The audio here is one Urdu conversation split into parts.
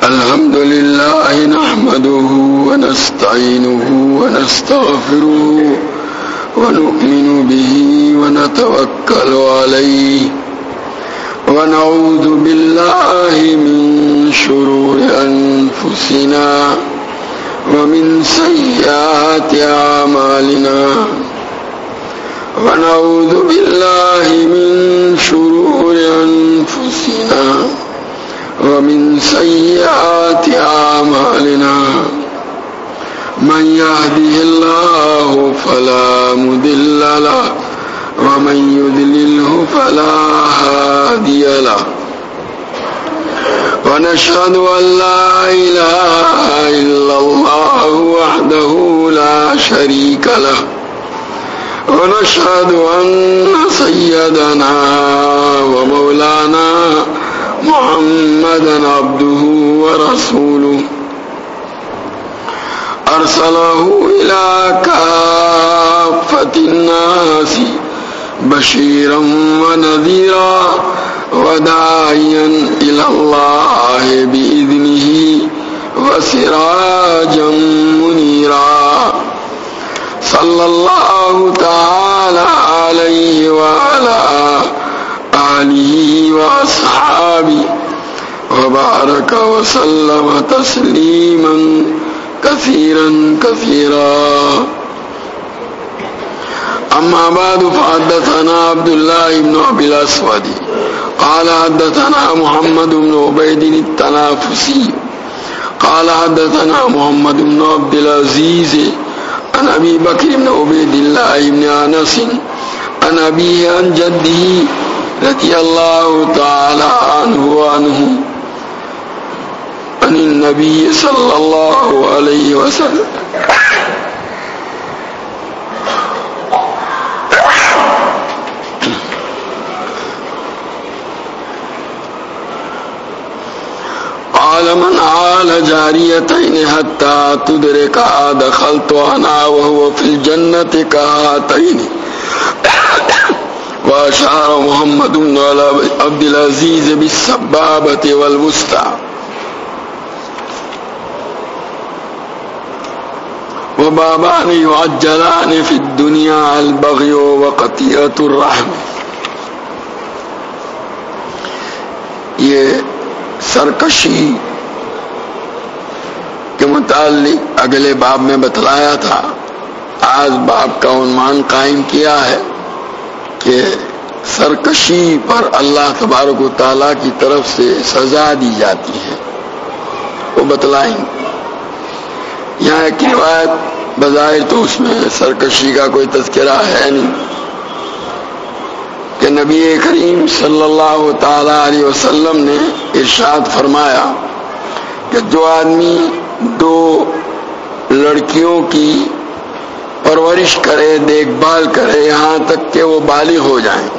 الحمد لله نحمده ونستعينه ونستغفره ونؤمن به ونتوكل عليه ونعوذ بالله من شرور أنفسنا ومن سيئات أعمالنا ونعوذ بالله من شرور أنفسنا ومن سيئات أعمالنا من يهده الله فلا مضل له ومن يضلله فلا هادي له ونشهد أن لا إله إلا الله وحده لا شريك له ونشهد أن سيدنا ومولانا محمدا عبده ورسوله أرسله إلى كافة الناس بشيرا ونذيرا وداعيا إلى الله بإذنه وسراجا منيرا صلى الله تعالى عليه وعلى آله وأصحابه وبارك وسلم تسليما كثيرا كثيرا أما بعد فحدثنا عبد الله بن أبي الأسود قال حدثنا محمد بن عبيد التنافسي قال حدثنا محمد بن عبد العزيز عن أبي بكر بن عبيد الله بن أنس عن أبيه عن جده رضي الله تعالى عنه وعنه عن النبي صلى الله عليه وسلم قال من عال جاريتين حتى تدرك دخلت أنا وهو في الجنة كهاتين وأشار محمد بن عبد العزيز بالسبابة والوسطى وبابان يعجلان في الدنيا البغي وقطيعة الرحم. یہ سرکشی کے متعلق اگلے باب میں بتلایا تھا. آج باب کا عنوان قائم کیا ہے کہ سرکشی پر اللہ تبارک و تعالیٰ کی طرف سے سزا دی جاتی ہے. وہ بتلائیں گے. یہاں ایک روایت بظاہر تو اس میں سرکشی کا کوئی تذکرہ ہے نہیں کہ نبی کریم صلی اللہ تعالی علیہ وسلم نے ارشاد فرمایا کہ جو آدمی دو لڑکیوں کی پرورش کرے، دیکھ بھال کرے یہاں تک کہ وہ بالغ ہو جائیں،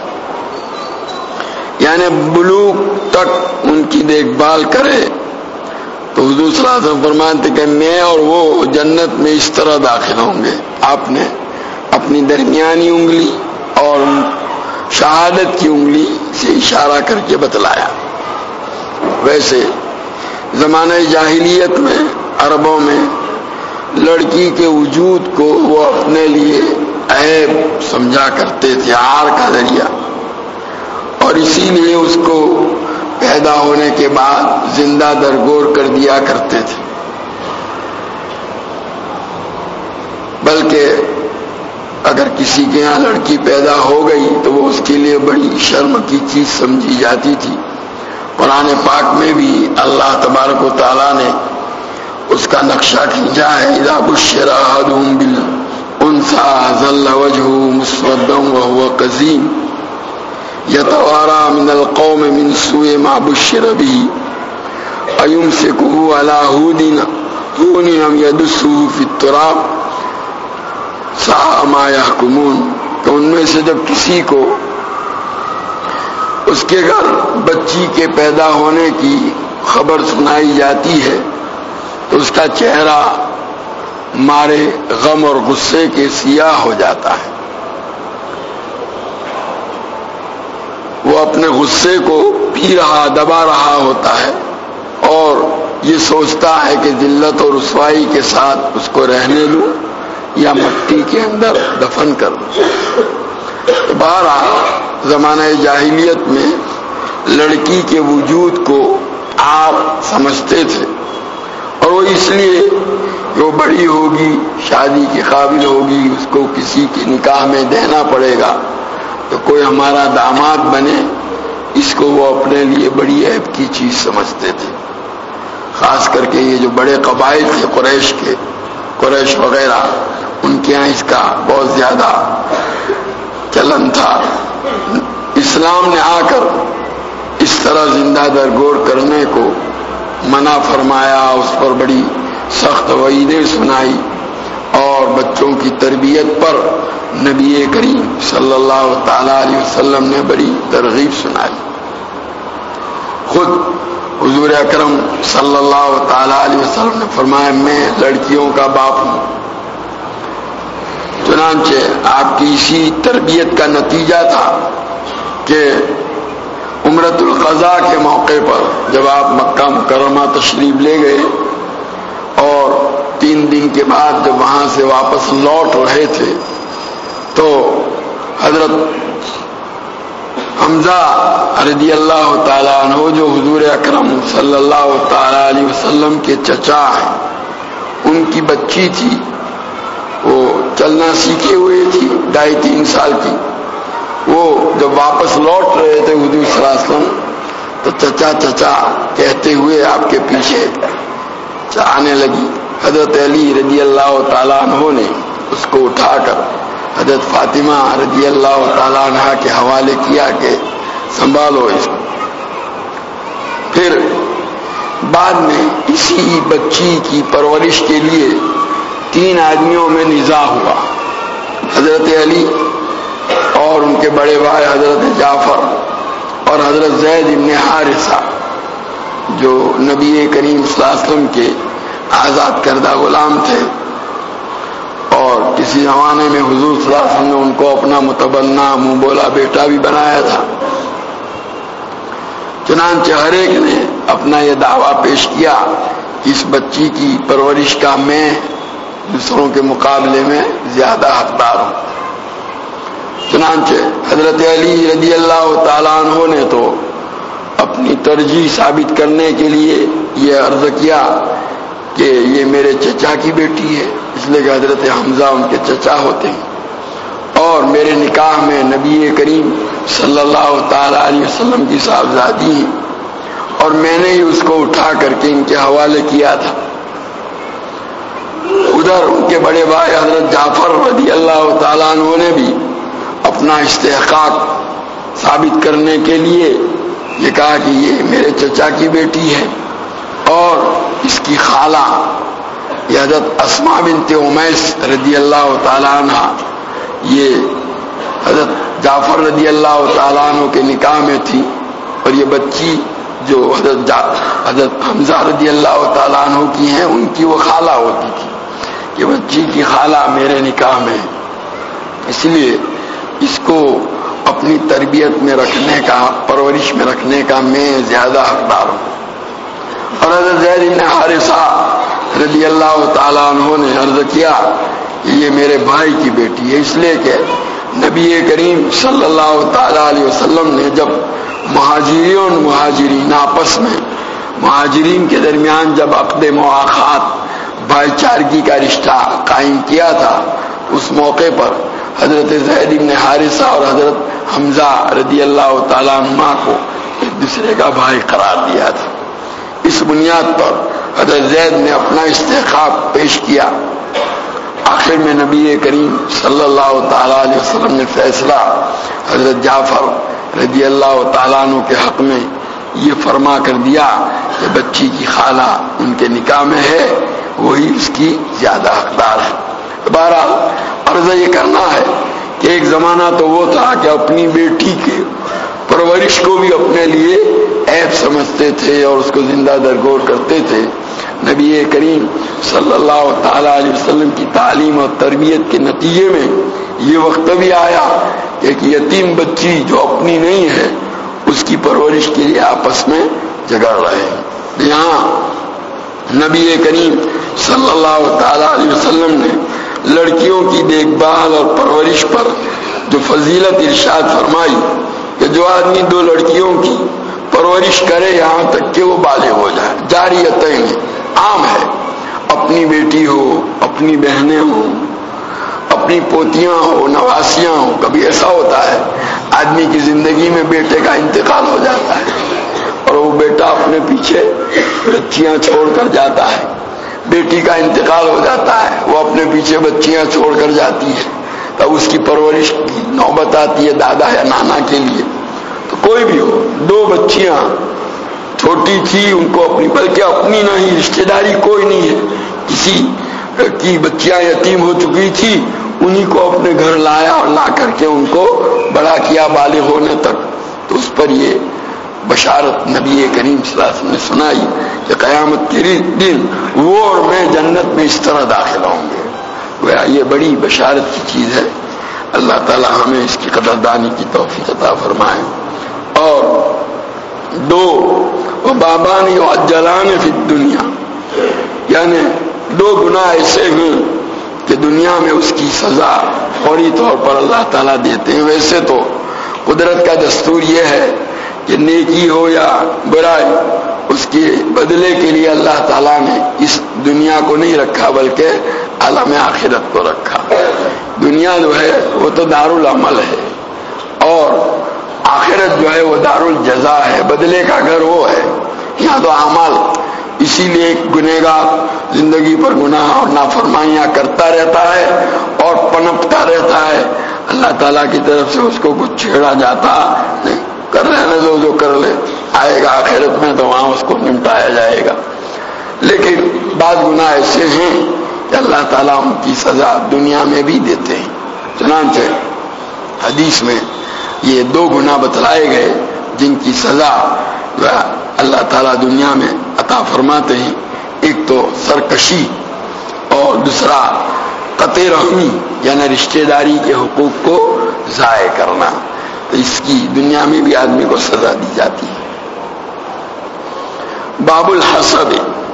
یعنی بلوغ تک ان کی دیکھ بھال کرے، تو حضور صلی اللہ علیہ وسلم فرماتے کہ میں اور وہ جنت میں اس طرح داخل ہوں گے. آپ نے اپنی درمیانی انگلی اور شہادت کی انگلی سے اشارہ کر کے بتلایا. ویسے زمانہ جاہلیت میں عربوں میں لڑکی کے وجود کو وہ اپنے لیے عیب سمجھا کرتے تھے، عار کا ذریعہ، اور اسی لیے اس کو پیدا ہونے کے بعد زندہ درگور کر دیا کرتے تھے. بلکہ اگر کسی کے یہاں لڑکی پیدا ہو گئی تو وہ اس کے لیے بڑی شرم کی چیز سمجھی جاتی تھی. قرآن پاک میں بھی اللہ تبارک و تعالیٰ نے اس کا نقشہ کھینچا ہے. اذا بشر احدهم بالانثى ظل وجهه مسودا وهو كظيم يتوارى من القوم من سوء ما بشر به أيمسكه على هون أم يدسه في التراب ساء ما يحكمون. تو ان میں سے جب کسی کو اس کے گھر بچی کے پیدا ہونے کی خبر سنائی جاتی ہے تو اس کا چہرہ مارے غم اور غصے کے سیاہ ہو جاتا ہے. وہ اپنے غصے کو پی رہا دبا رہا ہوتا ہے اور یہ سوچتا ہے کہ ذلت اور رسوائی کے ساتھ اس کو رہنے لوں یا مٹی کے اندر دفن کر دوں۔ بہرحال زمانہ جاہلیت میں لڑکی کے وجود کو عار سمجھتے تھے، اور وہ اس لیے کہ وہ بڑی ہوگی، شادی کے قابل ہوگی، اس کو کسی کے نکاح میں دینا پڑے گا، تو کوئی ہمارا داماد بنے، اس کو وہ اپنے لیے بڑی عیب کی چیز سمجھتے تھے۔ خاص کر کے یہ جو بڑے قبائل تھے قریش وغیرہ، ان کے یہاں اس کا بہت زیادہ چلن تھا۔ اسلام نے آ کر اس طرح زندہ درگور کرنے کو منع فرمایا، اس پر بڑی سخت وعیدیں سنائی، اور بچوں کی تربیت پر نبی کریم صلی اللہ تعالی علیہ وسلم نے بڑی ترغیب سنائی۔ خود حضور اکرم صلی اللہ تعالی علیہ وسلم نے فرمایا میں لڑکیوں کا باپ ہوں۔ چنانچہ آپ کی اسی تربیت کا نتیجہ تھا کہ عمرۃ القضاء کے موقع پر جب آپ مکہ مکرمہ تشریف لے گئے اور 3 دن کے بعد جب وہاں سے واپس لوٹ رہے تھے تو حضرت حمزہ رضی اللہ تعالیٰ عنہ جو حضور اکرم صلی اللہ تعالیٰ علیہ وسلم کے چچا ہیں، ان کی بچی تھی، وہ چلنا سیکھے ہوئے تھی 2.5-3 سال کی۔ وہ جب واپس لوٹ رہے تھے حضور صلی اللہ علیہ وسلم تو چچا چچا کہتے ہوئے آپ کے پیچھے آنے لگی۔ حضرت علی رضی اللہ تعالیٰ عنہ نے اس کو اٹھا کر حضرت فاطمہ رضی اللہ تعالیٰ عنہ کے حوالے کیا کہ سنبھالو اس کو۔ پھر بعد میں اسی بچی کی پرورش کے لیے 3 آدمیوں میں نزاع ہوا، حضرت علی اور ان کے بڑے بھائی حضرت جعفر اور حضرت زید بن حارثہ جو نبی کریم صلی اللہ علیہ وسلم کے آزاد کردہ غلام تھے، اور کسی زمانے میں حضور صلی اللہ علیہ وسلم نے ان کو اپنا متبنہ منہ بولا بیٹا بھی بنایا تھا۔ چنانچہ ہر ایک نے اپنا یہ دعویٰ پیش کیا کہ اس بچی کی پرورش کا میں دوسروں کے مقابلے میں زیادہ حقدار ہوں۔ چنانچہ حضرت علی رضی اللہ تعالیٰ عنہ نے تو اپنی ترجیح ثابت کرنے کے لیے یہ عرض کیا کہ یہ میرے چچا کی بیٹی ہے، اس لیے کہ حضرت حمزہ ان کے چچا ہوتے ہیں، اور میرے نکاح میں نبی کریم صلی اللہ تعالی علیہ وسلم کی صاحبزادی ہیں، اور میں نے ہی اس کو اٹھا کر کے ان کے حوالے کیا تھا۔ ادھر ان کے بڑے بھائی حضرت جعفر رضی اللہ تعالیٰ عنہ نے بھی اپنا استحقاق ثابت کرنے کے لیے یہ کہا کہ یہ میرے چچا کی بیٹی ہے، اور اس کی خالہ یہ حضرت اسماء بنت امیس رضی اللہ تعالیٰ عنہ یہ حضرت جعفر رضی اللہ تعالیٰ عنہ کے نکاح میں تھی، اور یہ بچی جو حضرت حمزہ رضی اللہ تعالیٰ عنہ کی ہیں ان کی وہ خالہ ہوتی تھی، کہ بچی کی خالہ میرے نکاح میں، اس لیے اس کو اپنی تربیت میں رکھنے کا، پرورش میں رکھنے کا میں زیادہ حقدار ہوں۔ اور حضرت زید بن حارثہ رضی اللہ تعالیٰ عنہ نے عرض کیا کہ یہ میرے بھائی کی بیٹی ہے، اس لیے کہ نبی کریم صلی اللہ تعالیٰ علیہ وسلم نے جب مہاجرین آپس میں، مہاجرین کے درمیان جب عقد مواخات، بھائی چارگی کا رشتہ قائم کیا تھا، اس موقع پر حضرت زید بن حارثہ اور حضرت حمزہ رضی اللہ تعالیٰ عنہ کو ایک دوسرے کا بھائی قرار دیا تھا۔ اس بنیاد پر حضرت زید نے اپنا استحقاق پیش کیا۔ آخر میں نبی کریم صلی اللہ تعالیٰ علیہ وسلم نے فیصلہ حضرت جعفر رضی اللہ تعالیٰ عنہ کے حق میں یہ فرما کر دیا کہ بچی کی خالہ ان کے نکاح میں ہے، وہی اس کی زیادہ حقدار ہے۔ بہرحال عرض یہ کرنا ہے کہ ایک زمانہ تو وہ تھا کہ اپنی بیٹی کے پرورش کو بھی اپنے لیے عیب سمجھتے تھے اور اس کو زندہ درگور کرتے تھے۔ نبی کریم صلی اللہ تعالی علیہ وسلم کی تعلیم اور تربیت کے نتیجے میں یہ وقت بھی آیا کہ ایک یتیم بچی جو اپنی نہیں ہے اس کی پرورش کے لیے آپس میں جھگڑ رہے ہیں۔ یہاں نبی کریم صلی اللہ تعالی علیہ وسلم نے لڑکیوں کی دیکھ بھال اور پرورش پر جو فضیلت ارشاد فرمائی کہ جو آدمی 2 لڑکیوں کی پرورش کرے یہاں تک کہ وہ بالغ ہو جائے، جاریتین عام ہے، اپنی بیٹی ہو، اپنی بہنیں ہوں، اپنی پوتیاں ہو، نواسیاں ہوں. کبھی ایسا ہوتا ہے آدمی کی زندگی میں بیٹے کا انتقال ہو جاتا ہے اور وہ بیٹا اپنے پیچھے بچیاں چھوڑ کر جاتا ہے، بیٹی کا انتقال ہو جاتا ہے، وہ اپنے پیچھے بچیاں چھوڑ کر جاتی ہے، تب اس کی پرورش کی نوبت آتی ہے دادا یا نانا کے لیے. تو کوئی بھی ہو، 2 بچیاں چھوٹی تھی، ان کو اپنی، بلکہ اپنی نہیں، رشتہ داری کوئی نہیں ہے، کسی کی بچیاں یتیم ہو چکی تھی، انہی کو اپنے گھر لایا اور لا کر کے ان کو بڑا کیا بالغ ہونے تک. تو اس پر یہ بشارت نبی کریم صلی اللہ علیہ وسلم نے سنائی کہ قیامت کے دن وہ اور میں جنت میں اس طرح داخل ہوں گے. یہ بڑی بشارت کی چیز ہے. اللہ تعالی ہمیں اس کی قدردانی کی توفیق عطا فرمائے. اور 2 بابان یعجلان فی الدنیا، یعنی 2 گناہ ایسے ہیں کہ دنیا میں اس کی سزا فوری طور پر اللہ تعالیٰ دیتے ہیں. ویسے تو قدرت کا دستور یہ ہے کہ نیکی ہو یا برائی، اس کے بدلے کے لیے اللہ تعالیٰ نے اس دنیا کو نہیں رکھا بلکہ عالم آخرت کو رکھا. دنیا جو ہے وہ تو دارالعمل ہے اور آخرت جو ہے وہ دارالجزا ہے، بدلے کا گھر وہ ہے. یہاں تو اعمال، اسی لیے گنہگار زندگی پر گناہ اور نافرمائیاں کرتا رہتا ہے اور پنپتا رہتا ہے. اللہ تعالیٰ کی طرف سے اس کو کچھ چھیڑا جاتا نہیں، کر رہنے دو، جو کر لے، آئے گا آخرت میں تو وہاں اس کو نمٹایا جائے گا. لیکن بعض گناہ ایسے ہیں کہ اللہ تعالیٰ ان کی سزا دنیا میں بھی دیتے ہیں. چنانچہ حدیث میں یہ 2 گناہ بتلائے گئے جن کی سزا اللہ تعالیٰ دنیا میں عطا فرماتے ہیں. ایک تو سرکشی اور دوسرا قطع رحمی، یعنی رشتہ داری کے حقوق کو ضائع کرنا. تو اس کی دنیا میں بھی آدمی کو سزا دی جاتی ہے. باب الحسب،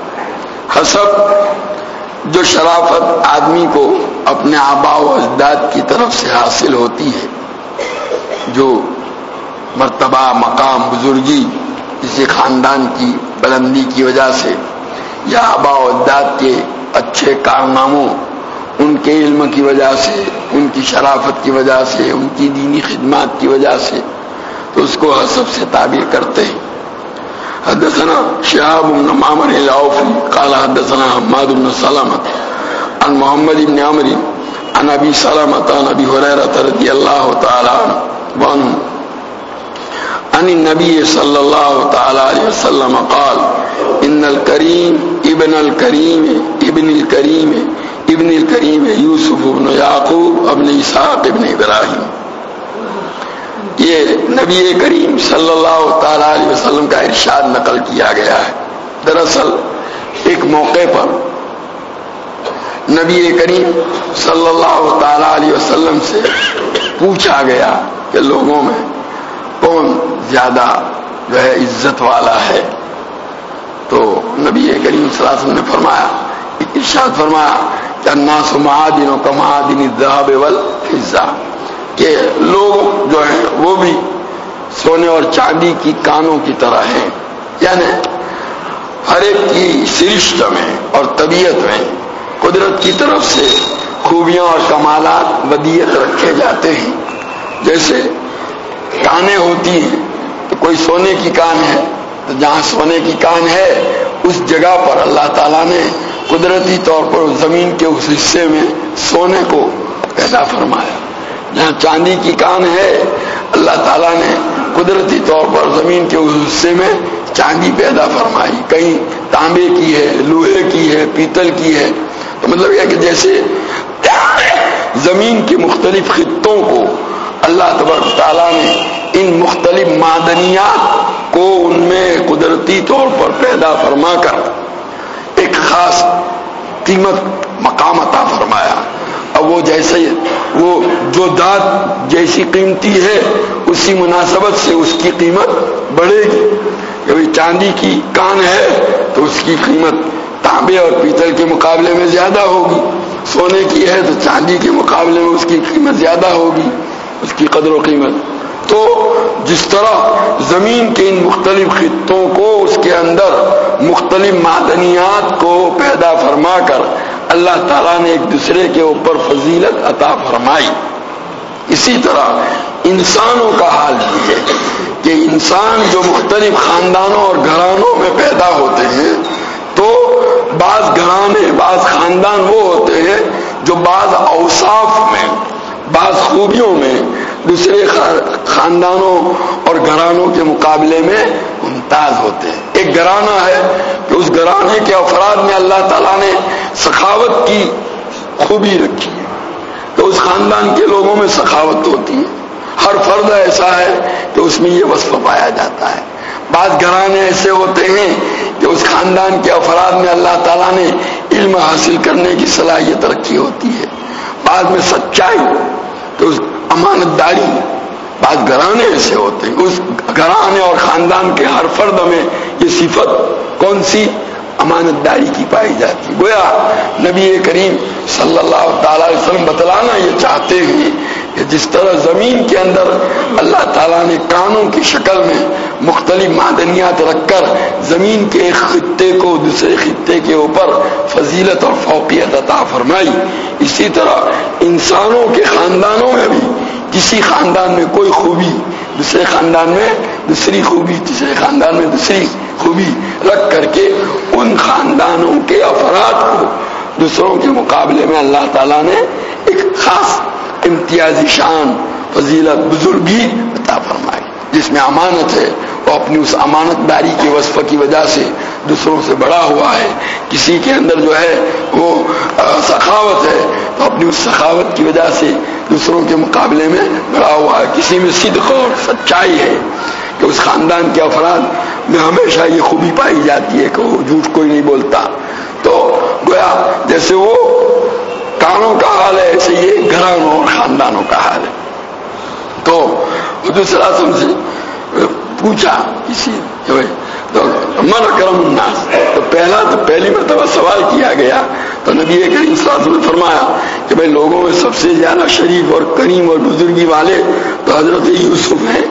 حسب جو شرافت آدمی کو اپنے آباء و اجداد کی طرف سے حاصل ہوتی ہے، جو مرتبہ، مقام، بزرگی کسی خاندان کی بلندی کی وجہ سے یا آباء و اجداد کے اچھے کارناموں، ان کے علم کی وجہ سے، ان کی شرافت کی وجہ سے، ان کی دینی خدمات کی وجہ سے، تو اس کو حسب سے تعبیر کرتے ہیں. حدثنا شهاب بن معمر العوفي قال حدثنا حماد بن سلمة عن محمد بن عمرو عن ابي سلمة عن ابي هريرة رضي الله تعالى عنه عن النبي صلى الله تعالى عليه وسلم قال ان الكريم ابن الكريم ابن الكريم ابن الكريم يوسف بن يعقوب ابن اسحاق ابن ابراہیم. یہ نبی کریم صلی اللہ تعالی علیہ وسلم کا ارشاد نقل کیا گیا ہے. دراصل ایک موقع پر نبی کریم صلی اللہ تعالی علیہ وسلم سے پوچھا گیا کہ لوگوں میں کون زیادہ جو ہے عزت والا ہے. تو نبی کریم صلی اللہ علیہ وسلم نے فرمایا، ارشاد فرمایا کہ الناس معادن کمعادن الذهب والفضہ، کہ لوگ جو ہیں وہ بھی سونے اور چاندی کی کانوں کی طرح ہیں. یعنی ہر ایک کی سرشت میں اور طبیعت میں قدرت کی طرف سے خوبیاں اور کمالات ودیعت رکھے جاتے ہیں. جیسے کانیں ہوتی ہیں تو کوئی سونے کی کان ہے تو جہاں سونے کی کان ہے اس جگہ پر اللہ تعالیٰ نے قدرتی طور پر زمین کے اس حصے میں سونے کو پیدا فرمایا. جہاں چاندی کی کان ہے اللہ تعالیٰ نے قدرتی طور پر زمین کے اس حصے میں چاندی پیدا فرمائی. کہیں تانبے کی ہے، لوہے کی ہے، پیتل کی ہے. تو مطلب یہ کہ جیسے زمین کے مختلف خطوں کو اللہ تبارک تعالیٰ نے ان مختلف معدنیات کو ان میں قدرتی طور پر پیدا فرما کر ایک خاص قیمت مقام عطا فرمایا. اب وہ جیسے وہ جو دات جیسی قیمتی ہے اسی مناسبت سے اس کی قیمت بڑھے گی. کبھی چاندی کی کان ہے تو اس کی قیمت تانبے اور پیتل کے مقابلے میں زیادہ ہوگی، سونے کی ہے تو چاندی کے مقابلے میں اس کی قیمت زیادہ ہوگی، اس کی قدر و قیمت۔ تو جس طرح زمین کے ان مختلف خطوں کو اس کے اندر مختلف معدنیات کو پیدا فرما کر اللہ تعالیٰ نے ایک دوسرے کے اوپر فضیلت عطا فرمائی، اسی طرح انسانوں کا حال بھی ہے کہ انسان جو مختلف خاندانوں اور گھرانوں میں پیدا ہوتے ہیں تو بعض گھرانے بعض خاندان وہ ہوتے ہیں جو بعض اوصاف میں بعض خوبیوں میں دوسرے خاندانوں اور گھرانوں کے مقابلے میں ممتاز ہوتے ہیں۔ ایک گھرانہ ہے کہ اس گھرانے کے افراد میں اللہ تعالیٰ نے سخاوت کی خوبی رکھی ہے، تو اس خاندان کے لوگوں میں سخاوت ہوتی ہے، ہر فرد ایسا ہے کہ اس میں یہ وصف پایا جاتا ہے۔ بعض گھرانے ایسے ہوتے ہیں کہ اس خاندان کے افراد میں اللہ تعالیٰ نے علم حاصل کرنے کی صلاحیت رکھی ہوتی ہے، بعض میں سچائی، تو اس امانت داری، بعض گھرانے ایسے ہوتے ہیں اس گھرانے اور خاندان کے ہر فرد میں یہ صفت کون سی؟ امانت داری کی پائی جاتی۔ گویا نبی کریم صلی اللہ تعالی علیہ وسلم بتلانا یہ چاہتے ہیں کہ جس طرح زمین کے اندر اللہ تعالیٰ نے کانوں کی شکل میں مختلف معدنیات رکھ کر زمین کے ایک خطے کو دوسرے خطے کے اوپر فضیلت اور فوقیت عطا فرمائی، اسی طرح انسانوں کے خاندانوں میں بھی کسی خاندان میں کوئی خوبی دوسرے خاندان میں دوسری خوبی، تیسرے خاندان میں دوسری خوبی رکھ کر کے ان خاندانوں کے افراد کو دوسروں کے مقابلے میں اللہ تعالیٰ نے ایک خاص امتیازی شان، فضیلت، بزرگی عطا فرمائی۔ جس میں امانت ہے وہ اپنی اس امانت داری کے وصف کی وجہ سے دوسروں سے بڑا ہوا ہے، کسی کے اندر جو ہے وہ سخاوت ہے تو اپنی اس سخاوت کی وجہ سے دوسروں کے مقابلے میں بڑا ہوا ہے، کسی میں صدق اور سچائی ہے کہ اس خاندان کے افراد میں ہمیشہ یہ خوبی پائی جاتی ہے کہ وہ جھوٹ کوئی نہیں بولتا۔ تو گویا جیسے وہ کانوں کا حال ہے ایسے یہ گھرانوں اور خاندانوں کا حال ہے۔ تو حضور صلی اللہ علیہ وسلم سے پوچھا کسی من اکرم الناس، تو پہلی مرتبہ سوال کیا گیا تو نبی کریم صلی اللہ علیہ وسلم نے فرمایا کہ بھائی لوگوں میں سب سے زیادہ شریف اور کریم اور بزرگی والے تو حضرت یوسف ہیں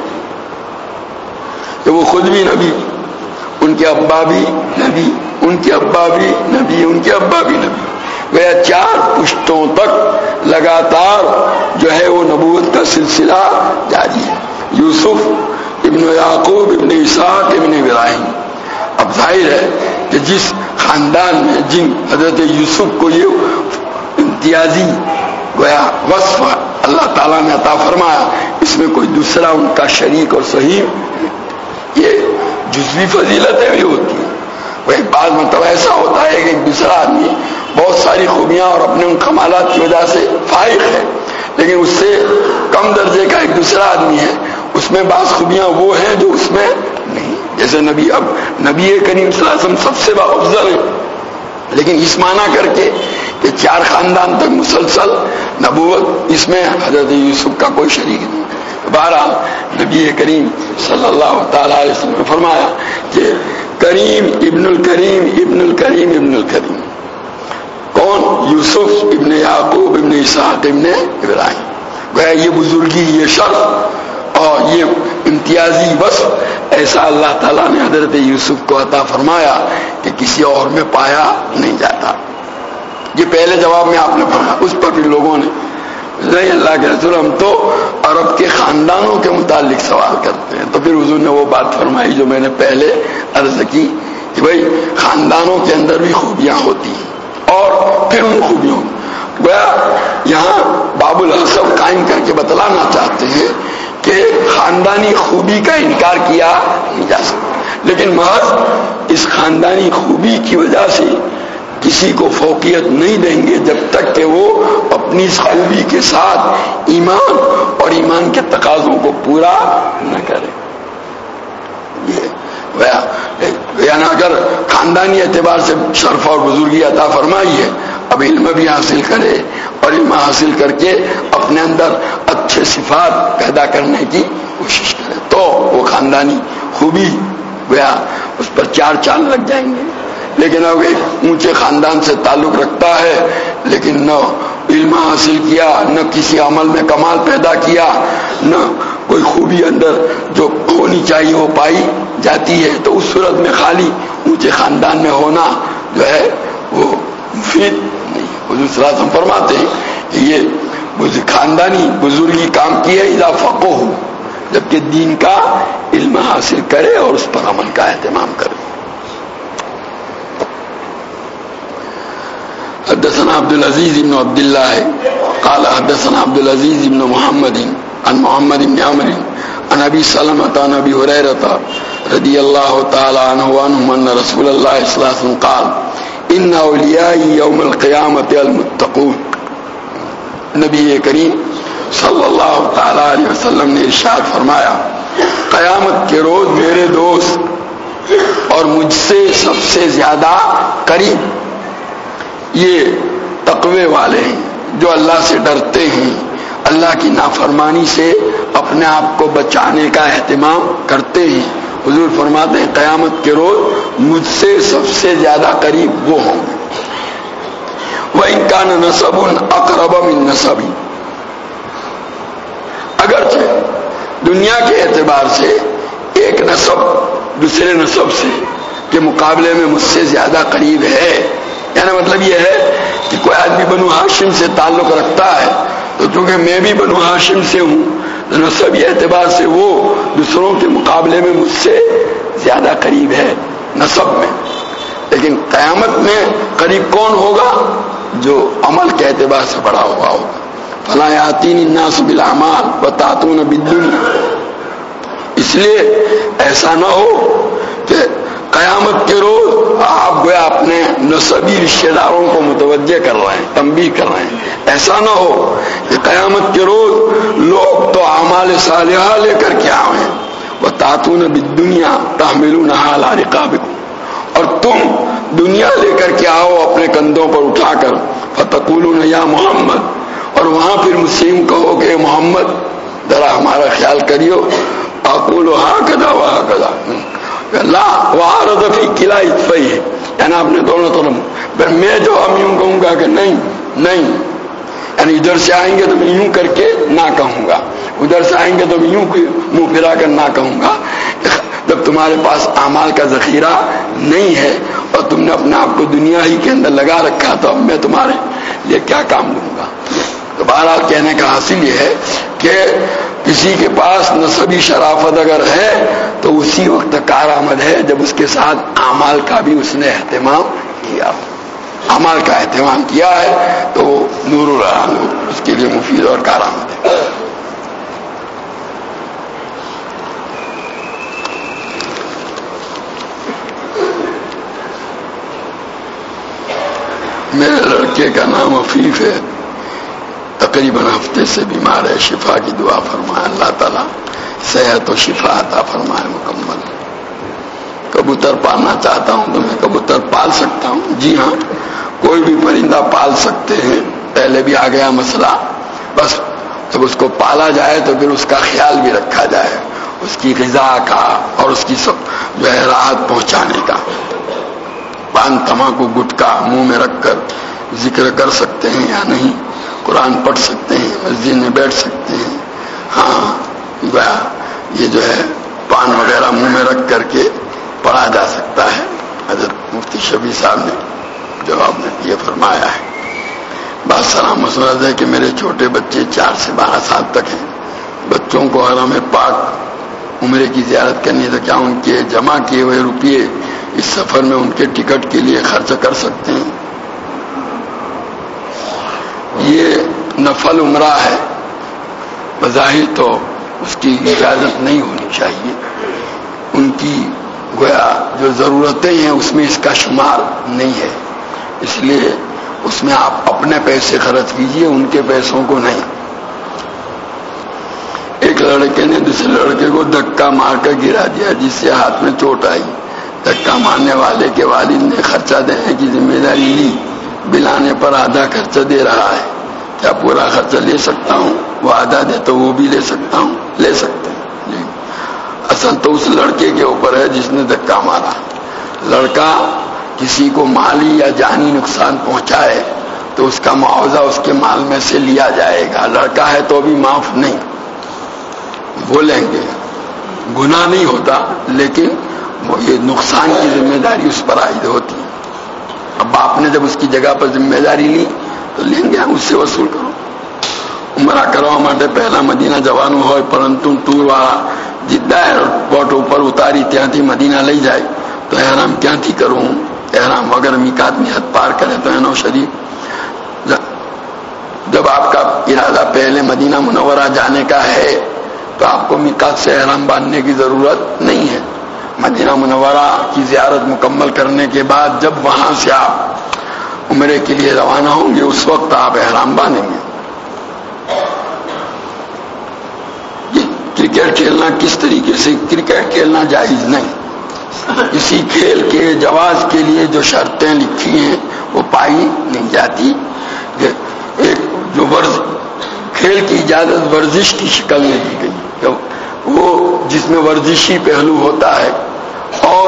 کہ وہ خود بھی نبی، ان کے ابا بھی نبی، ان کے ابا بھی نبی، ان کے ابا بھی نبی، وہ 4 پشتوں تک لگاتار جو ہے وہ نبوت کا سلسلہ جاری ہے۔ یوسف ابن یعقوب ابن اسحاق ابن ابراہیم۔ اب ظاہر ہے کہ جس خاندان میں جن حضرت یوسف کو یہ امتیازی گویا وصف اللہ تعالیٰ نے عطا فرمایا، اس میں کوئی دوسرا ان کا شریک اور صحیح، یہ جزوی فضیلتیں بھی ہوتی ہیں۔ وہ ایک بعض مرتبہ ایسا ہوتا ہے کہ ایک دوسرا آدمی بہت ساری خوبیاں اور اپنے ان کمالات کی وجہ سے فائق ہے، لیکن اس سے کم درجے کا ایک دوسرا آدمی ہے، اس میں بعض خوبیاں وہ ہیں جو اس میں نہیں، جیسے نبی کریم صلی اللہ علیہ وسلم سب سے افضل ہے، لیکن اس معنی کر کے کہ 4 خاندان تک مسلسل نبوت، اس میں حضرت یوسف کا کوئی شریک نہیں۔ بہرحال نبی کریم صلی اللہ تعالی علیہ وسلم نے فرمایا کہ کریم ابن الکریم ابن الکریم ابن الکریم کون؟ یوسف ابن یعقوب ابن اسحاق ابن ابراہیم۔ گویا یہ بزرگی، یہ شرف اور یہ امتیازی وصف ایسا اللہ تعالیٰ نے حضرت یوسف کو عطا فرمایا کہ کسی اور میں پایا نہیں جاتا۔ یہ پہلے جواب میں آپ نے پڑھا، اس پر بھی لوگوں نے نہیں اللہ کے رسول ہم تو عرب کے خاندانوں کے متعلق سوال کرتے ہیں، تو پھر حضور نے وہ بات فرمائی جو میں نے پہلے عرض کی کہ بھائی خاندانوں کے اندر بھی خوبیاں ہوتی ہیں، اور پھر ان خوبیوں گویا یہاں باب الحسب قائم کر کے بتلانا چاہتے ہیں کہ خاندانی خوبی کا انکار کیا نہیں جا سکتا، لیکن محض اس خاندانی خوبی کی وجہ سے کسی کو فوقیت نہیں دیں گے جب تک کہ وہ اپنی اس خوبی کے ساتھ ایمان اور ایمان کے تقاضوں کو پورا نہ کرے۔ یعنی اگر خاندانی اعتبار سے شرف اور بزرگی عطا فرمائی ہے، اب علم بھی حاصل کرے اور علم حاصل کر کے اپنے اندر اچھے صفات پیدا کرنے کی کوشش کرے تو وہ خاندانی خوبی گویا اس پر 4 چاند لگ جائیں گے۔ لیکن اب ایک اونچے خاندان سے تعلق رکھتا ہے لیکن نہ علم حاصل کیا، نہ کسی عمل میں کمال پیدا کیا، نہ کوئی خوبی اندر جو ہونی چاہیے وہ پائی جاتی ہے، تو اس صورت میں خالی اونچے خاندان میں ہونا جو ہے وہ مفید نہیں۔ حضور صلی اللہ علیہ وسلم فرماتے ہیں کہ یہ خاندانی بزرگی کام کی ہے اذا فقہ، جبکہ دین کا علم حاصل کرے اور اس پر عمل کا اہتمام کرے۔ حدثنا عبد العزيز بن عبد الله قال حدثنا عبد العزيز بن محمد عن محمد بن عمرو عن ابي سلمة عن ابي هريرة رضي الله تعالى عنه وعنهم ان رسول الله صلى الله عليه وسلم قال ان اولیاء یوم القیامت المتقون۔ نبی کریم صلی اللہ تعالی علیہ وسلم نے ارشاد فرمایا قیامت کے روز میرے دوست اور مجھ سے سب سے زیادہ قریب یہ تقوی والے ہیں، جو اللہ سے ڈرتے ہیں، اللہ کی نافرمانی سے اپنے آپ کو بچانے کا اہتمام کرتے ہیں۔ حضور فرماتے ہیں قیامت کے روز مجھ سے سب سے زیادہ قریب وہ ہوں گے۔ وَإِن كَانَ نَسَبٌ أَقْرَبَ مِن نَسَبِي، اگرچہ دنیا کے اعتبار سے ایک نسب دوسرے نسب سے کے مقابلے میں مجھ سے زیادہ قریب ہے، یعنی مطلب یہ ہے کہ کوئی آدمی بنو ہاشم سے تعلق رکھتا ہے تو چونکہ میں بھی بنو ہاشم سے ہوں تو نسبی اعتبار سے وہ دوسروں کے مقابلے میں مجھ سے زیادہ قریب ہے نسب میں، لیکن قیامت میں قریب کون ہوگا؟ جو عمل کے اعتبار سے بڑا ہوا ہوگا۔ فَلَا يَأْتِينِ النَّاسُ بِالْأَعْمَالِ وَتَأْتُونَ بِالدُّنْيَا، اس لیے ایسا نہ ہو کہ قیامت کے روز آپ گویا اپنے نسبی رشتہ داروں کو متوجہ کر رہے ہیں، تنبیہ کر رہے ہیں، ایسا نہ ہو کہ قیامت کے روز لوگ تو اعمال صالحہ لے کر کے آئیں وَتَأْتُونَ بِالدُّنْيَا تَحْمِلُونَهَا عَلَىٰ رِقَابِكُمْ، اور تم دنیا لے کر کے آؤ اپنے کندھوں پر اٹھا کر، فَتَقُولُونَ يَا مُحَمَّد، اور وہاں پھر مجھ سے یوں کہو کہ محمد ذرا ہمارا خیال کریو، اقول هكذا وهكذا لا وعرض فی کلا اطفئی ہے، یعنی آپ نے دونوں طرف میں جو ہم یوں کہوں گا کہ نہیں نہیں، یعنی ادھر سے آئیں گے تو میں یوں کر کے نہ کہوں گا، ادھر سے آئیں گے تو میں یوں منہ پھرا کر نہ کہوں گا۔ جب تمہارے پاس اعمال کا ذخیرہ نہیں ہے اور تم نے اپنے آپ کو دنیا ہی کے اندر لگا رکھا تو اب میں تمہارے لیے کیا کام لوں گا؟ تو بہرحال کہنے کا حاصل یہ ہے کہ کسی کے پاس نسبی شرافت اگر ہے تو اسی وقت کارآمد ہے جب اس کے ساتھ اعمال کا بھی اس نے اہتمام کیا، اعمال کا اہتمام کیا ہے تو نور نور اس کے لیے مفید اور کارآمد ہے۔ میرے لڑکے کا نام عفیف ہے، تقریباً ہفتے سے بیمار ہے، شفا کی دعا فرمائے، اللہ تعالیٰ صحت و شفا عطا فرمائے مکمل۔ کبوتر پالنا چاہتا ہوں تو میں کبوتر پال سکتا ہوں؟ جی ہاں، کوئی بھی پرندہ پال سکتے ہیں، پہلے بھی آ گیا مسئلہ، بس جب اس کو پالا جائے تو پھر اس کا خیال بھی رکھا جائے، اس کی غذا کا اور اس کی سب جو ہے راحت پہنچانے کا۔ پان تماکو گٹکا منہ میں رکھ کر ذکر کر سکتے ہیں یا نہیں، قرآن پڑھ سکتے ہیں، مسجد میں بیٹھ سکتے ہیں، ہاں یہ جو ہے پان وغیرہ منہ میں رکھ کر کے پڑھا جا سکتا ہے۔ حضرت مفتی شفیع صاحب نے جواب میں یہ فرمایا ہے۔ بات سلام مسئلہ ہے کہ میرے چھوٹے بچے 4 سے 12 سال تک ہیں، بچوں کو حرم پاک عمرے کی زیارت کرنی ہے تو کیا ان کے جمع کیے ہوئے روپیے اس سفر میں ان کے ٹکٹ کے لیے خرچ کر سکتے ہیں؟ یہ نفل عمرہ ہے، بظاہر تو اس کی اجازت نہیں ہونی چاہیے، ان کی گویا جو ضرورتیں ہیں اس میں اس کا شمار نہیں ہے، اس لیے اس میں آپ اپنے پیسے خرچ کیجئے، ان کے پیسوں کو نہیں۔ ایک لڑکے نے دوسرے لڑکے کو دھکا مار کر گرا دیا جس سے ہاتھ میں چوٹ آئی، دھکا مارنے والے کے والد نے خرچہ دینے کی ذمہ داری لی، بلانے پر آدھا خرچہ دے رہا ہے، کیا پورا خرچہ لے سکتا ہوں؟ وہ آدھا دے تو وہ بھی لے سکتا ہوں؟ لے سکتے ہیں۔ اصل تو اس لڑکے کے اوپر ہے جس نے دھکا مارا، لڑکا کسی کو مالی یا جانی نقصان پہنچائے تو اس کا معاوضہ اس کے مال میں سے لیا جائے گا. لڑکا ہے تو بھی معاف نہیں، بولیں گے گناہ نہیں ہوتا، لیکن یہ نقصان کی ذمہ داری اس پر عائد ہوتی ہے. اب باپ نے جب اس کی جگہ پر ذمہ داری لی تو لیں گے ہم اس سے وصول کرو. عمرہ کروا ماٹے پہلا مدینہ جوانو ہوئے پرنتو ٹور والا جدہ ایئرپورٹ اوپر اتاری ત્યાંથી مدینہ لئی جائے تو احرام ક્યાંથી کروں؟ احرام وغیرہ میقات میں حد پار کرے تو اینو شریف. جب آپ کا ارادہ پہلے مدینہ منورہ جانے کا ہے تو آپ کو میقات سے احرام باندھنے کی ضرورت نہیں ہے. مدینہ منورہ کی زیارت مکمل کرنے کے بعد جب وہاں سے آپ عمرے کے لیے روانہ ہوں گے اس وقت آپ احرام باندھیں گے. کرکٹ کھیلنا کس طریقے سے؟ کرکٹ کھیلنا جائز نہیں. اسی کھیل کے جواز کے لیے جو شرطیں لکھی ہیں وہ پائی نہیں جاتی. ایک جو کھیل کی اجازت ورزش کی شکل میں دی گئی، وہ جس میں ورزشی پہلو ہوتا ہے اور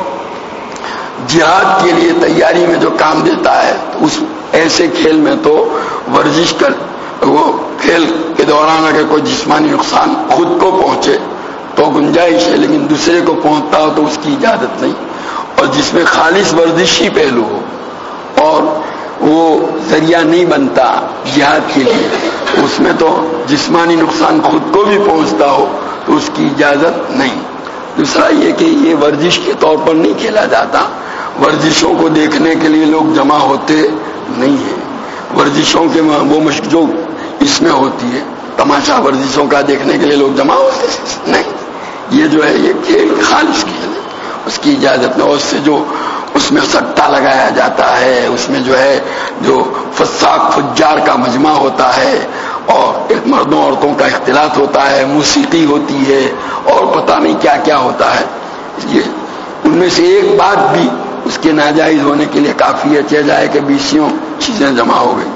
جہاد کے لیے تیاری میں جو کام دیتا ہے، تو اس ایسے کھیل میں تو ورزش کر وہ کھیل کے دوران اگر کوئی جسمانی نقصان خود کو پہنچے تو گنجائش ہے، لیکن دوسرے کو پہنچتا ہو تو اس کی اجازت نہیں. اور جس میں خالص ورزشی پہلو ہو اور وہ ذریعہ نہیں بنتا جہاد کے لیے، اس میں تو جسمانی نقصان خود کو بھی پہنچتا ہو تو اس کی اجازت نہیں. دوسرا یہ کہ یہ ورزش کے طور پر نہیں کھیلا جاتا. ورزشوں کو دیکھنے کے لیے لوگ جمع ہوتے نہیں ہیں. ورزشوں کے وہ مشق جو اس میں ہوتی ہے تماشا ورزشوں کا دیکھنے کے لیے لوگ جمع ہوتے نہیں. یہ جو ہے یہ کھیل خالص کھیل ہے، اس کی اجازت نہیں. اور اس سے جو اس میں سٹا لگایا جاتا ہے، اس میں جو ہے جو فساق فجار کا مجمع ہوتا ہے اور ایک مردوں عورتوں کا اختلاط ہوتا ہے، موسیقی ہوتی ہے اور پتہ نہیں کیا کیا ہوتا ہے. یہ ان میں سے ایک بات بھی اس کے ناجائز ہونے کے لیے کافی ہے چہ جائے کہ 20 چیزیں جمع ہو گئی.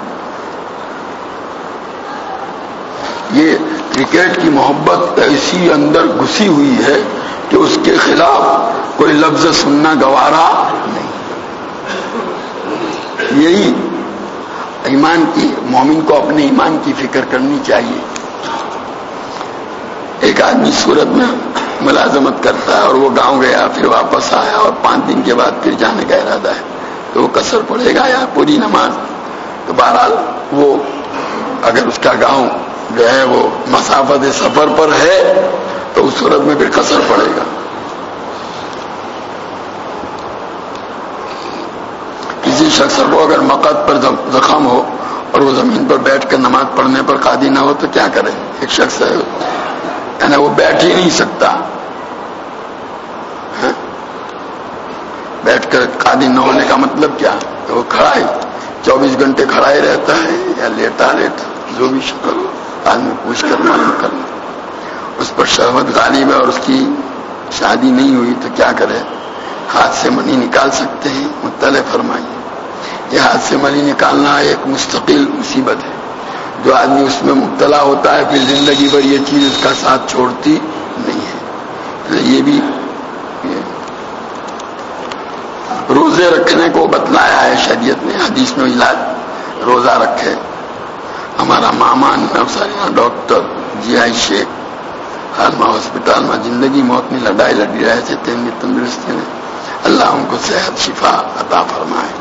یہ کرکٹ کی محبت ایسی اندر گھسی ہوئی ہے کہ اس کے خلاف کوئی لفظ سننا گوارا نہیں. یہی ایمان کی مومن کو اپنے ایمان کی فکر کرنی چاہیے. ایک آدمی سورت میں ملازمت کرتا ہے اور وہ گاؤں گیا، پھر واپس آیا اور 5 دن کے بعد پھر جانے کا ارادہ ہے، تو وہ قصر پڑے گا یا پوری نماز؟ تو بہرحال وہ اگر اس کا گاؤں جو ہے وہ مسافت سفر پر ہے تو اس صورت میں پھر قصر پڑے گا. کسی شخص کو اگر مقعد پر زخم ہو اور وہ زمین پر بیٹھ کر نماز پڑھنے پر قادر نہ ہو تو کیا کرے؟ ایک شخص ہے یعنی وہ بیٹھ ہی نہیں سکتا، بیٹھ کر قادر نہ ہونے کا مطلب کیا؟ کہ وہ کھڑا ہی 24 گھنٹے کھڑا ہی رہتا ہے یا لیٹا جو بھی شکل ہو آدمی پوچھ کر معلوم کرنا. اس پر شہوت غالب ہے اور اس کی شادی نہیں ہوئی تو کیا کرے؟ ہاتھ سے منی نکال سکتے ہیں. مطلع فرمائیے یہ ہاتھ سے منی نکالنا ایک مستقل مصیبت ہے. جو آدمی اس میں مبتلا ہوتا ہے پھر زندگی بھر یہ چیز اس کا ساتھ چھوڑتی نہیں ہے. یہ بھی روزے رکھنے کو بتلایا ہے شریعت نے. حدیث میں علاج روزہ رکھے. ہمارا ماما نوسریہ ڈاکٹر جی آئی شیخ حالما ہاسپٹل میں زندگی موت میں لڑائی لڑی رہے تھے. تین تندرستی نے اللہ ان کو صحت شفا عطا فرمائے.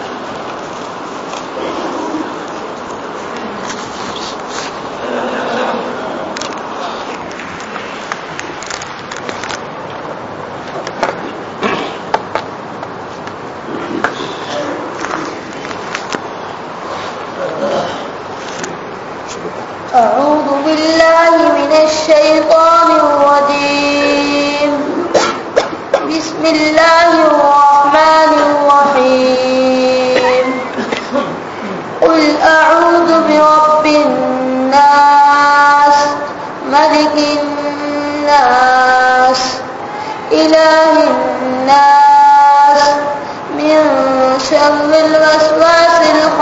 أعوذ بالله من الشيطان الرجيم. بسم الله الرحمن الرحيم. قل أعوذ برب الناس ملك الناس إله الناس من شر الوسواس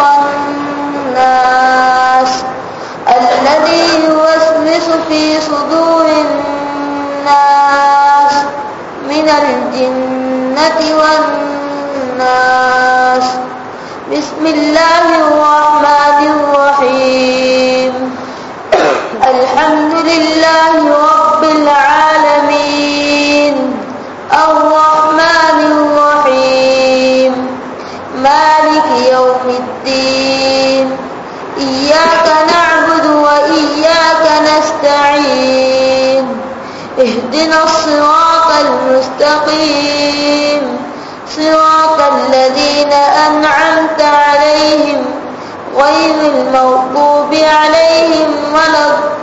الخناس الذي يوسوس في صدور الناس من الجنة والناس. الناس. بسم الله الرحمن الرحيم. الحمد لله رب العالمين الرحمن الرحيم مالك يوم الدين إياك نعبد وإياك نستعين اهدنا الصراط المستقيم صراط الذين أنعمت عليهم غير المغضوب عليهم ولا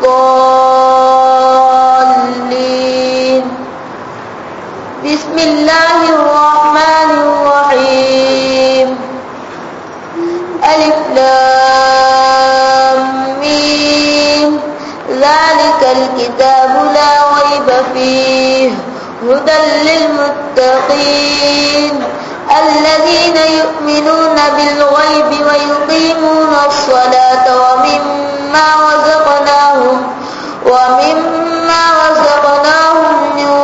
الضالين. بسم الله الرحمن الرحيم. ألف لام ميم ذلك الكتاب لا ريب فيه هدى للمتقين الذين يؤمنون بالغيب ويقيمون الصلاة ومما رزقناهم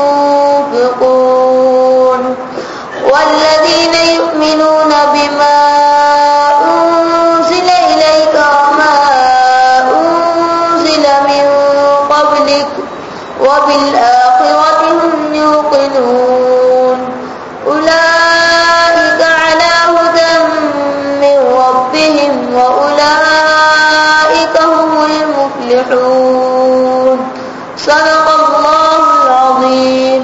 ينفقون والذين يؤمنون بما أنزل إليك وما أنزل من قبلك وبالآخرة هم يوقنون أولئك على هدى من ربهم وأولئك هم المفلحون. صدق الله العظيم.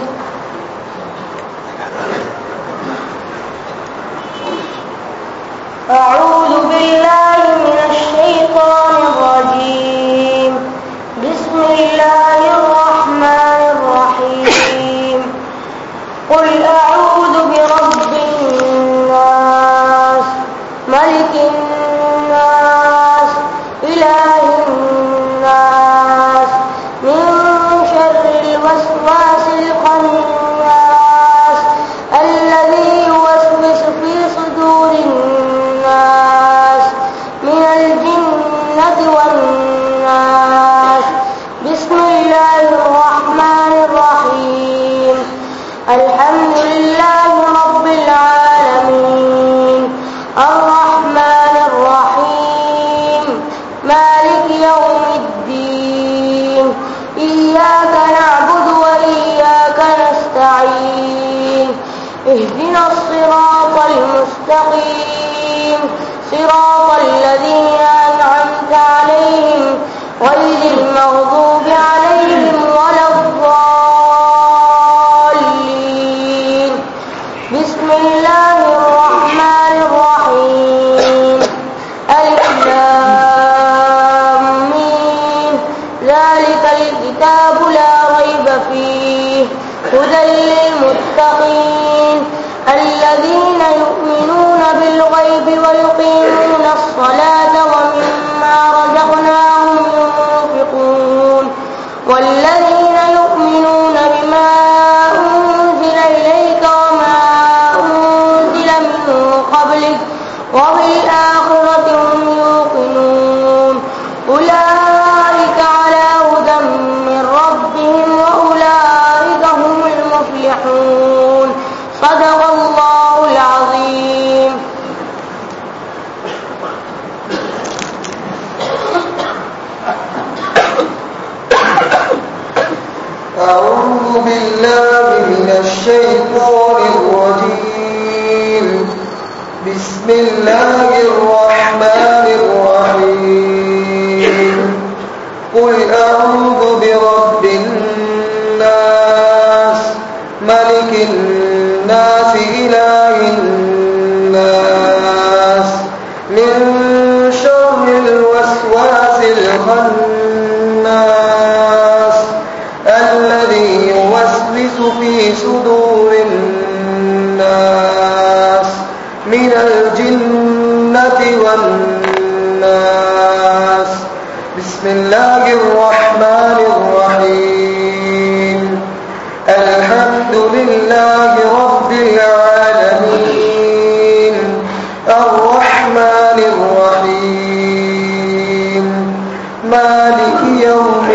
أعوذ بالله من الشيطان الرجيم. بسم الله الرحمن الرحيم. قل أعوذ برب الناس ملك الناس إله الناس من شر الوسواس الخناس الذي يوسوس في صدور الناس من الجنة والناس. بسم الله الرحمن الرحيم. الحمد لله رب العالمين الرحمن الرحيم مالك يوم الدين إياك نعبد وإياك نستعين اهدنا الصراط المستقيم صراط الذين أنعمت عليهم غير المغضوب عليهم ولا الضالين. بسم الله الرحمن الرحيم. ألف لام ميم ذلك الكتاب لا ريب فيه هدى للمتقين الذين يؤمنون بالغيب ويقيمون الصلاة ومما رزقناهم ينفقون والذين يؤمنون بما أنزل إليك وما أنزل من قبلك وبالآخرة هم يوقنون أولئك على هدى من ربهم وأولئك هم المفلحون. صدق الله العظيم. أعوذ بالله من الشيطان الرجيم. بسم الله الرحمن الرحيم. قل أعوذ برب الناس ملك الناس إله الناس من شر الوسواس الخناس الذي يوسوس في صدور الناس من الجنة والناس. بسم الله الرحمن الرحيم. الحمد لله رب العالمين الرحمن الرحيم مالك يوم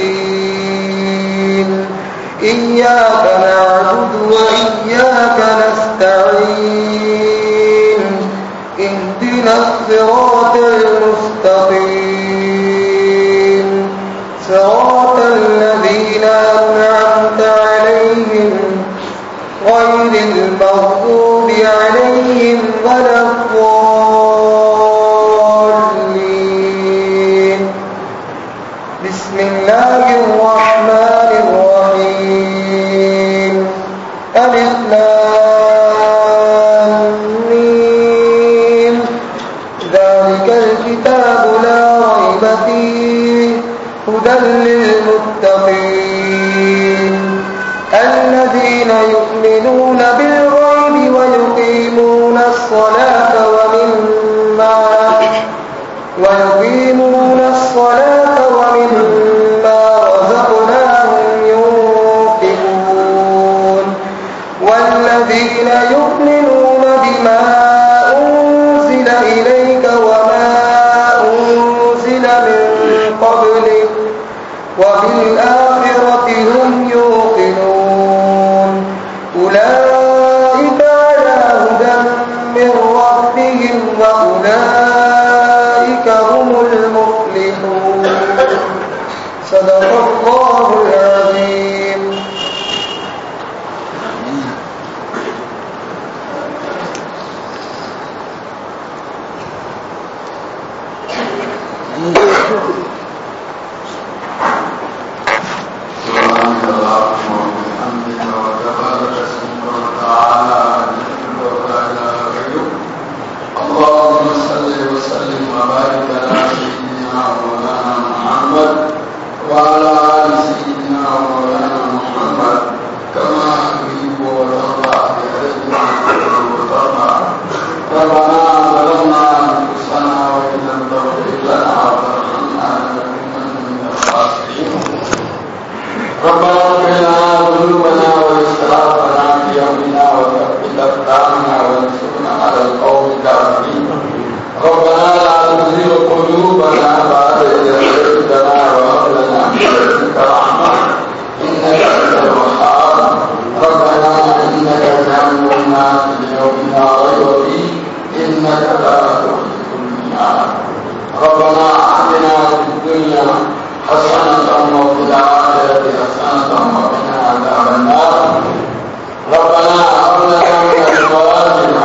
الدين إياك نعبد وإياك نستعين اهدنا الصراط المستقيم صراط الذين أنعمت عليهم غير المغضوب عليهم ولا الضالين. بسم الله الرحمن الرحيم. ألف لام ميم. ذلك الكتاب لا ريب فيه هدى للمتقين الذين يؤمنون بالغيب ويقيمون الصلاة ومما رزقناهم ينفقون والذين يؤمنون بما أنزل إليك وما أنزل من قبلك وبالآخرة هم يوقنون أولئك على هدى من ربهم وأولئك هم المفلحون. صدق الله العظيم. اللهم صل وسلم وبارك على سيدنا مولانا محمد وعلى آل سيدنا مولانا محمد كما تحب وترضى بهديك وترضى. ربنا ظلمنا أنفسنا وإن لم تغفر لنا وترحمنا لنكونن من الخاسرين. ربنا اغفر لنا ذنوبنا وإسرافنا في أمرنا وثبت أقدامنا وانصرنا على القوم الكافرين. ربنا لا تزغ قلوبنا بعد إذ هديتنا وهب لنا من لدنك رحمة إنك أنت الوهاب. ربنا إنك جامع الناس ليوم لا ريب فيه إنك لا تخلف الميعاد. ربنا آتنا في الدنيا حسنة وفي الآخرة حسنة وقنا عذاب النار. ربنا هب لنا من أزواجنا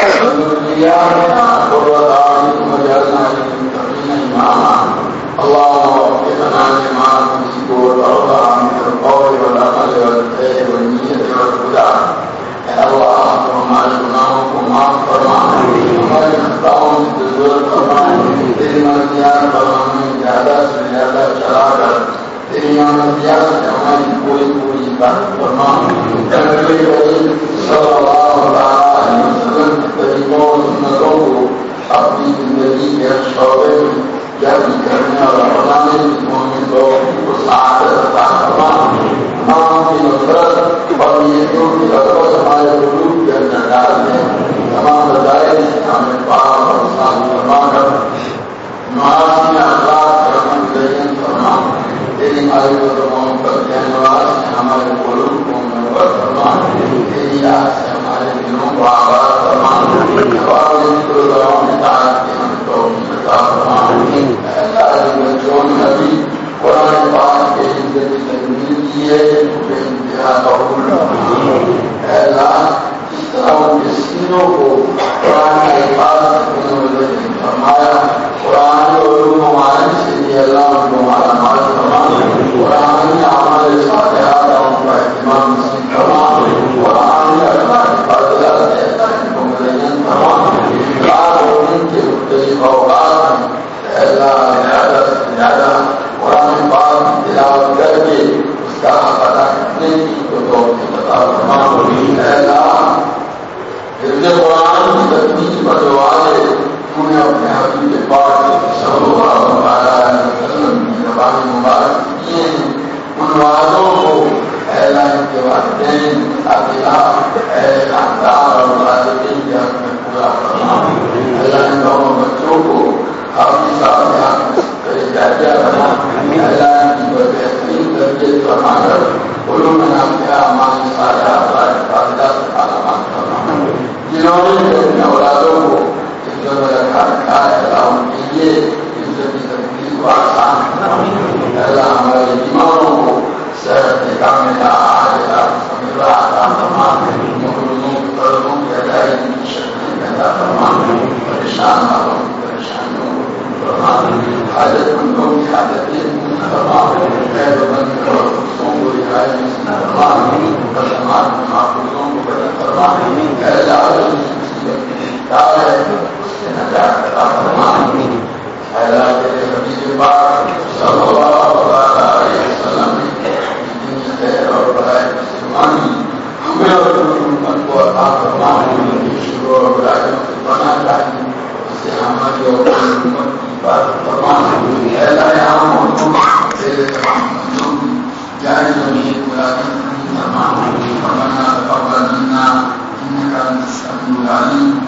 وذرياتنا قرة أعين واجعلنا للمتقين إماما. اللهم وفقنا لما تحب وترضى من القول والعمل والفعل والنية والهدى. يا الله ہمارے گناہوں کو معاف فرما، ہمارے خطاؤں سے درگزر فرما، تیری مرضیات پر ہمیں زیادہ سے زیادہ چلا کر تیری مرضیات سے ہماری پوری حفاظت فرما. نبی کریم صلی اللہ علیہ وسلم کے طریقوں اور سنتوں کو اپنی زندگی کے ہر شعبے میں جاری کرنے اور اپنانے کی مومن لوگوں کو سعادت عطا فرما. تمام کی نفرت اور نیتوں کی رغبت ہمارے قلوب کے اندر ڈال دیں. تمام رضائیں سے ہمیں پاک اور آسان فرما کر معاشی اخلاق کا متعین فرما. تیری معرفت و محبت کے انوار سے ہمارے قلوب کو منور فرما. تیری یاد سے ہمارے دلوں کو آباد فرما. ہمارے ذکر و دعاؤں میں اطاعت کی ہمیں توفیق عطا فرما. اللہ کے بچوں نے ابھی قرآن پاک کے زندگی تکمیل کی ہے بے انتہا قبول فرما. اے اللہ جس طرح ان کے سینوں کو قرآن کے الفاظ سے منور فرمایا، قرآن علوم و معانی سے بھی اللہ ان کو مالا مال فرما. قرآن اعمال صالحات کا ان کا اہتمام نصیب فرما. قرآن اللہ کے فضلات سے اللہ ان کو مزین فرما. اور ان کے مختلف اوقات میں اللہ زیادہ سے زیادہ قرآن پاک کی تلاوت کر کے اس کا حق ادا کرنے کی توفیق عطا فرما. اے اللہ حفظ قرآن کی تکمیل پر جو آئے انہیں اپنے حبیب پاک صلی اللہ علیہ وسلم کی زبان مبارک کیے ہیں. ان وعدوں کو اے اللہ ان کے والدین اطلاع اے خاندان اور والدین کے حق میں پورا فرما. اللہ ان دونوں بچوں کو حافظ صاحب کے حق میں جائزہ بنا. اللہ ان کی بہترین تربیت فرما کر علوم نافعہ اعمال صالحات والدہ سے مالا مال فرما. جنہوں نے اپنے اولادوں کو پریشان والوں کی پریشانیوں کو حاجت مندوں کی حاجتیں دوستوں کو رہائی محافظوں کو بدل فرما ہمیں اور کو عطا فرما شروع اور برائیوں سے بنا چاہیے اس سے ہماری اور امت کی حفاظت فرما تیرے تمام بندوں کی جائز و نیک مرادیں فرما ربنا تقبل منا انك انت السميع العليم